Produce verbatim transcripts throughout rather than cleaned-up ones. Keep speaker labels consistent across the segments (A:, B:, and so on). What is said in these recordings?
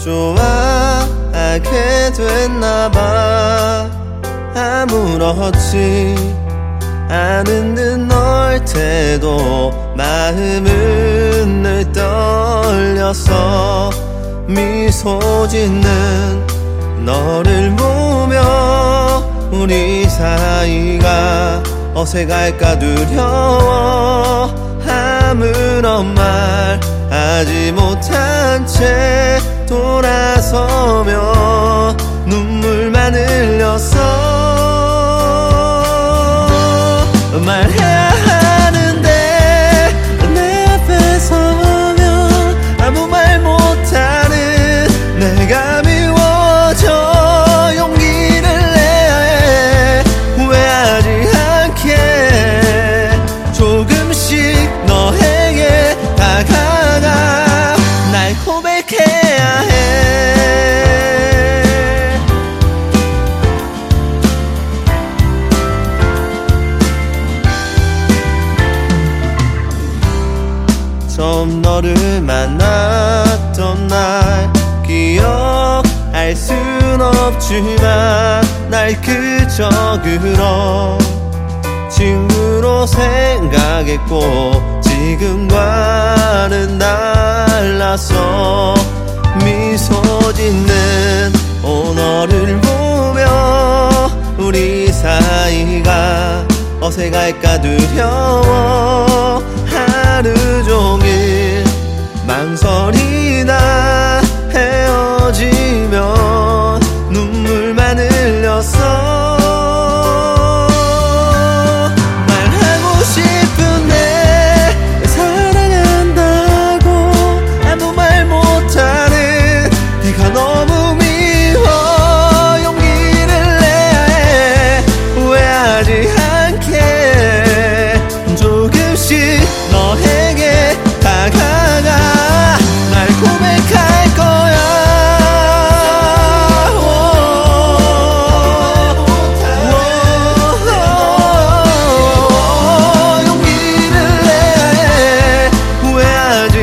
A: 좋아하게 됐나봐. 아무렇지 않은 듯 널 때도 마음은 늘 떨려서 미소 짓는 너를 보며 우리 사이가 어색할까 두려워. 아무런 말 하지 못한 채 돌아서며 눈물만 흘렸어. 말해야 하는데 내 앞에 서면 아무 말 못하는 내가 미워져. 용기를 내야 해. 후회하지 않게 조금씩 너에게 다가가 날 고백해야 해. 처음 너를 만났던 날 기억할 순 없지만 날 그저 그런 친구로 생각했고 지금과는 달라서 미소 짓는 오너를 보며 우리 사이가 어색할까 두려워. 하루 종일 망설이다 헤어지면 눈물만 흘렸어. 말하고 싶은데 사랑한다고 아무 말 못하는 네가 너무 미워. 용기를 내야 해. 후회하지 않게 조금씩 너에게 다가가 날 고백할 거야. 용기를 내야 해. 후회하지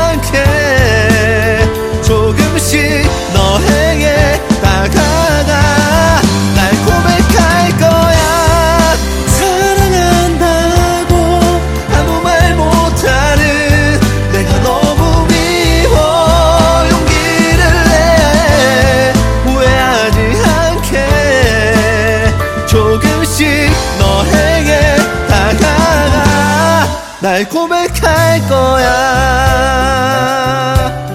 A: 않게 조금씩 너에게 다가가 날 고백할 거야. 사랑한다고 아무 말 못하는 내가 너무 미워. 용기를 내야 해. 후회하지 않게 조금씩 너에게 다가가 날 고백할 거야.